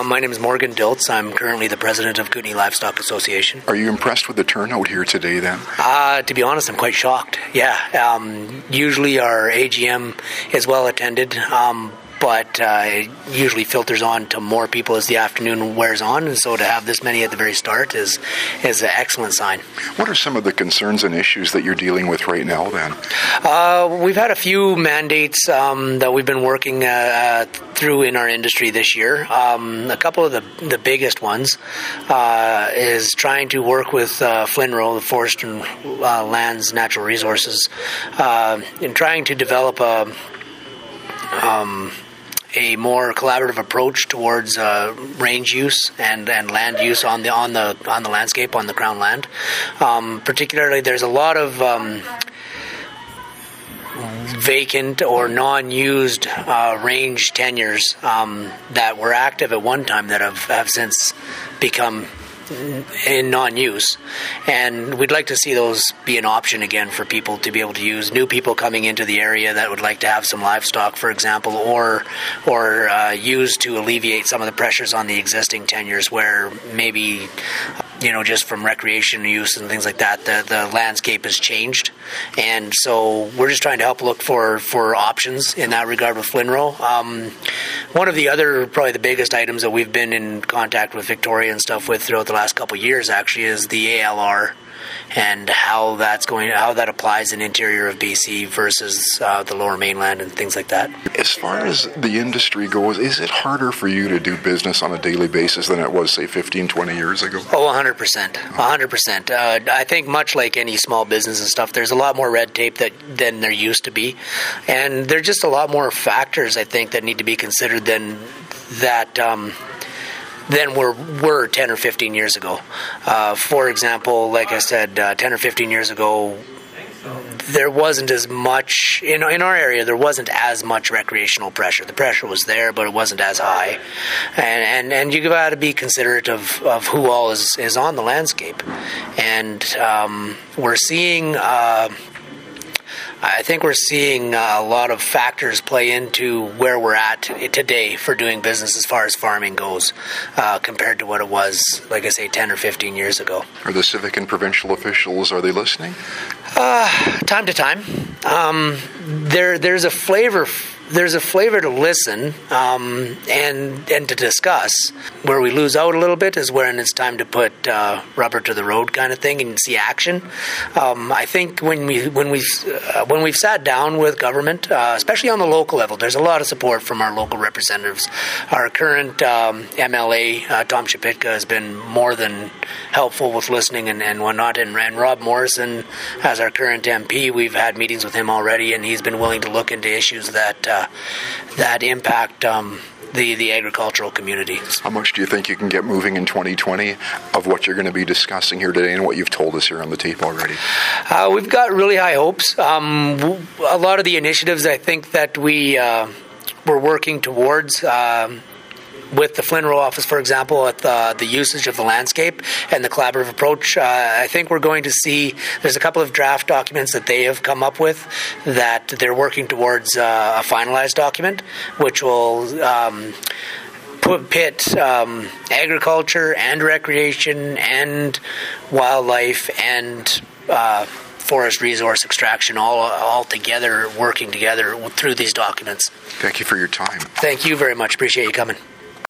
My name is Morgan Diltz. I'm currently the president of Kootenay Livestock Association. Are you impressed with the turnout here today then? To be honest, I'm quite shocked. Yeah. Usually our AGM is well attended, but it usually filters on to more people as the afternoon wears on, and so to have this many at the very start is an excellent sign. What are some of the concerns and issues that you're dealing with right now then? We've had a few mandates that we've been working through in our industry this year. A couple of the biggest ones is trying to work with FLNRO, the Forest and Lands Natural Resources, in trying to develop a more collaborative approach towards range use and land use on the landscape, on the Crown land. Particularly, there's a lot of vacant or non-used range tenures that were active at one time that have since become in non-use, and we'd like to see those be an option again for people to be able to use. New people coming into the area that would like to have some livestock, for example, or use to alleviate some of the pressures on the existing tenures where maybe, just from recreation use and things like that, the landscape has changed. And so we're just trying to help look for options in that regard with FLNRO. One of the other, probably the biggest items that we've been in contact with Victoria and stuff with throughout the last couple of years actually is the ALR and how that applies in interior of BC versus the lower mainland and things like that. As far as the industry goes, is it harder for you to do business on a daily basis than it was, say, 15, 20 years ago? Oh, 100%. 100%. I think much like any small business and stuff, there's a lot more red tape than there used to be. And there are just a lot more factors, I think, that need to be considered than were 10 or 15 years ago. For example, like I said, 10 or 15 years ago, there wasn't as much, in our area, there wasn't as much recreational pressure. The pressure was there, but it wasn't as high. And you got to be considerate of who all is on the landscape. And we're seeing... I think we're seeing a lot of factors play into where we're at today for doing business as far as farming goes, compared to what it was, like I say, 10 or 15 years ago. Are the civic and provincial officials, are they listening? Time to time. There's a flavor to listen and to discuss. Where we lose out a little bit is when it's time to put rubber to the road kind of thing and see action. I think when we've sat down with government, especially on the local level, there's a lot of support from our local representatives. Our current MLA, Tom Shapitka, has been more than helpful with listening and whatnot. And Rob Morrison, as our current MP, we've had meetings with him already, and he's been willing to look into issues that impact the agricultural community. How much do you think you can get moving in 2020 of what you're going to be discussing here today and what you've told us here on the tape already? We've got really high hopes. A lot of the initiatives I think that we're working towards, with the FLNRO office, for example, at the usage of the landscape and the collaborative approach, I think we're going to see there's a couple of draft documents that they have come up with that they're working towards a finalized document, which will pit agriculture and recreation and wildlife and forest resource extraction all together, working together through these documents. Thank you for your time. Thank you very much. Appreciate you coming.